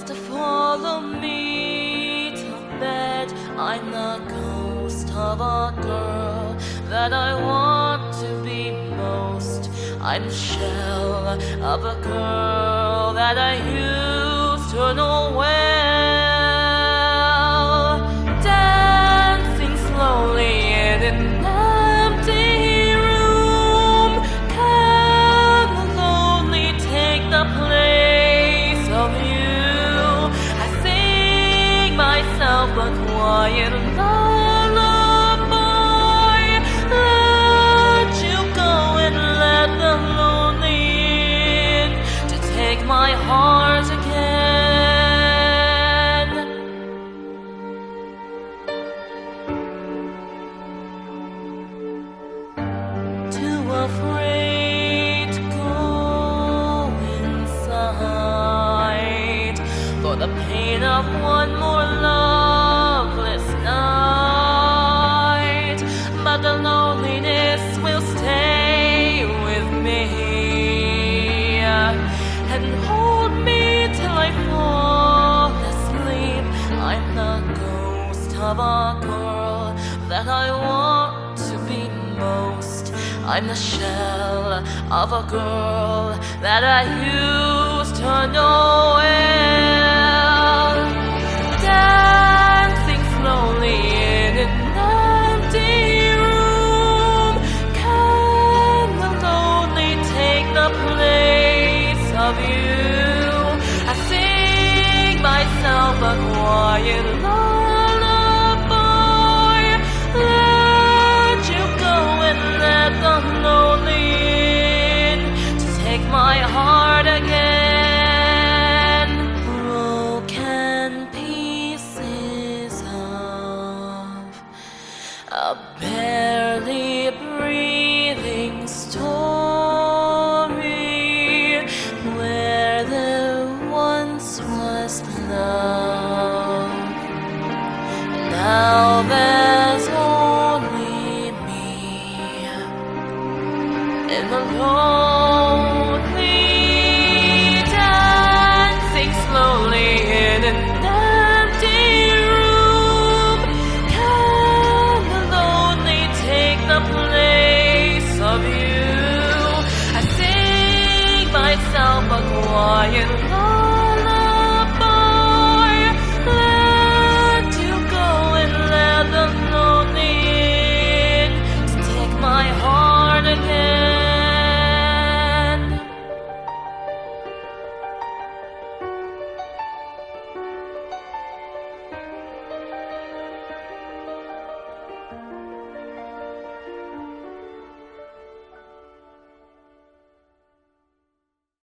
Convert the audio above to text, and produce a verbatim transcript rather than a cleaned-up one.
wants to follow me to bed. I'm the ghost of a girl that I want to be most. I'm the shell of a girl that I used to know well. Dancing slowly in an empty room, can the lonely take the place of you? I sing myself a quiet lullaby, let you go and let the lonely in to take my heart again. Too afraid to go inside for the pain of one more loveless night, but the loneliness will stay with me and hold me till I fall asleep. I'm the ghost of a girl that I want to be most. I'm the shell of a girl that I used to know well. Dancing slowly in an empty room, can the lonely take the place of you? I sing myself a quiet lullaby, let you go and let the lonely in to take my heart again. Broken pieces of a barely breathing story where there once was love. Now there's only me in the lonely, dancing slowly in an empty room. Can the lonely take the place of you? I sing myself a quiet lullaby,